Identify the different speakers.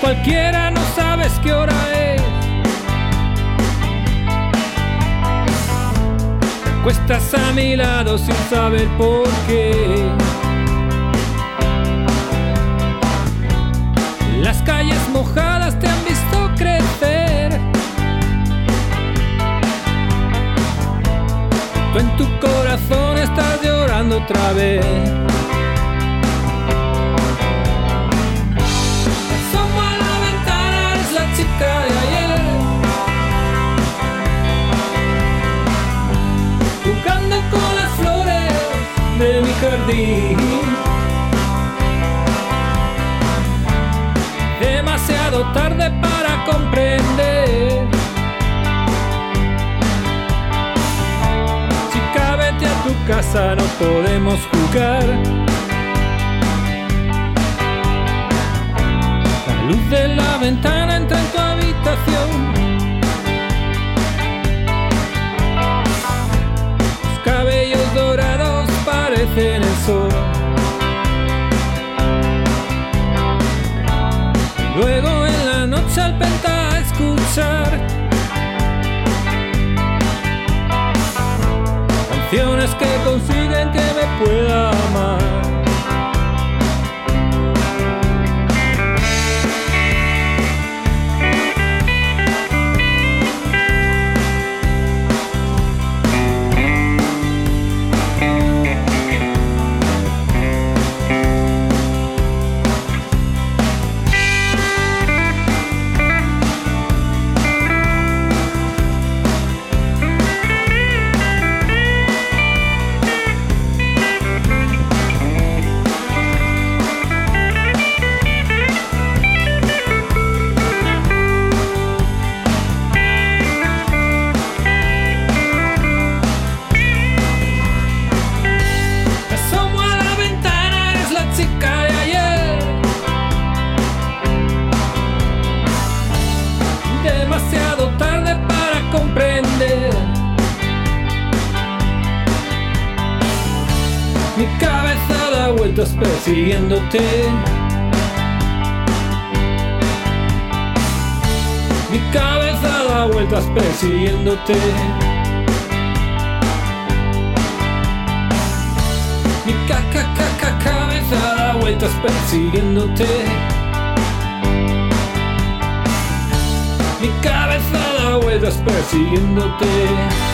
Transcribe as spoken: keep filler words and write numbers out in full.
Speaker 1: cualquiera, no sabes qué hora es. Te acuestas a mi lado sin saber por qué. Las calles mojadas te han visto crecer. Tú en tu corazón estás llorando otra vez. Asomo a la ventana, eres la chica de ayer, jugando con las flores de mi jardín. Demasiado tarde para comprender. Chica, vete a tu casa, no podemos jugar. La luz de la ventana entra en tu habitación. Tus cabellos dorados parecen el sol. Luego en la noche al penta a escuchar canciones que consiguen que me pueda amar. Demasiado tarde para comprender. Mi cabeza da vueltas persiguiéndote. Mi cabeza da vueltas persiguiéndote. Mi ca ca ca ca cabeza da vueltas persiguiéndote. Mi cabeza da vueltas persiguiéndote.